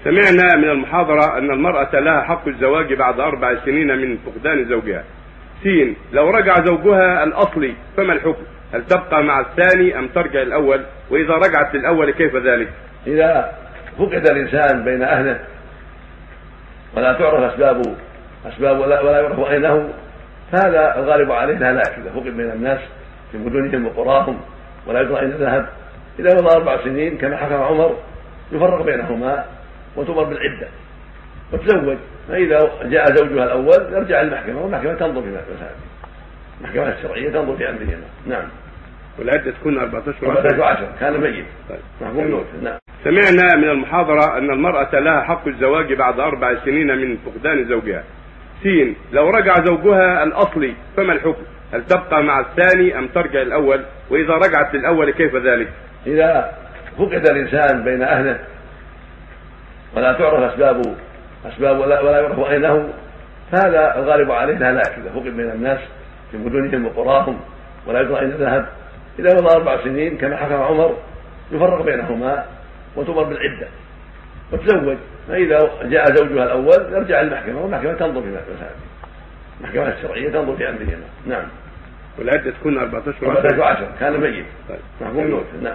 سمعنا من المحاضرة أن المرأة لها حق الزواج بعد 4 سنين من فقدان زوجها. لو رجع زوجها الأصلي فما الحكم؟ هل تبقى مع الثاني أم ترجع الأول؟ وإذا رجعت للأول كيف ذلك؟ إذا فقد الإنسان بين أهله ولا تعرف أسباب ولا يعرف أينه، فهذا الغالب عليه لا إذا فقد بين الناس في مدنهم وقراهم ولا يدرى أين ذهب، إذا مضى 4 سنين كما حكم عمر يفرق بينهما وتمر بالعدة وتزوج. فإذا جاء زوجها الأول يرجع المحكمة، والمحكمة تنظر في مسألة المحكمة الشرعية تنظر في أمرهما. نعم. والعدة تكون 14 14 كان ميت. طيب. نعم. سمعنا من المحاضرة أن المرأة لها حق الزواج بعد 4 سنين من فقدان زوجها. لو رجع زوجها الأصلي فما الحكم؟ هل تبقى مع الثاني أم ترجع الأول؟ وإذا رجعت للأول كيف ذلك؟ إذا فقد الإنسان بين أهله ولا تعرف أسباب ولا يعرف أينه، فهذا الغالب عليه لا إذا فقد بين الناس في مدنهم وقراهم ولا يدرى أين ذهب، إذا مضى 4 سنين كما حكم عمر يفرق بينهما وتمر بالعدة وتزوج. فإذا جاء زوجها الأول يرجع المحكمة، والمحكمة تنظر في مسألة المحكمة الشرعية تنظر في أمرهما. نعم. والعدة تكون 14 كان ميت. طيب. نعم.